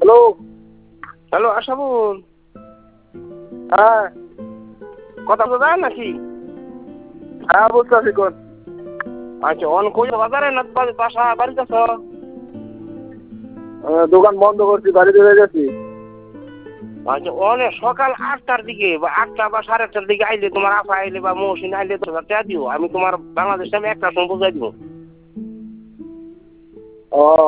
Hello. Hello Ashabul, হ্যাঁ। কথা বলা যায় নাকি? হ্যাঁ, বুঝতেছি কোন। আচ্ছা, অন কই বাজারে না বাসা বাড়িতে আছো? দোকান বন্ধ করছি, বাড়িতে হয়ে গেছি। আচ্ছা, অনে সকাল 8টার দিকে বা 8টা বা 8:30টার দিকে আইলে তোমার আফা আইলে বা মৌসিন আইলে তো দিও, আমি তোমার বাংলাদেশে আমি একটা সময় বুঝাই দিব। ও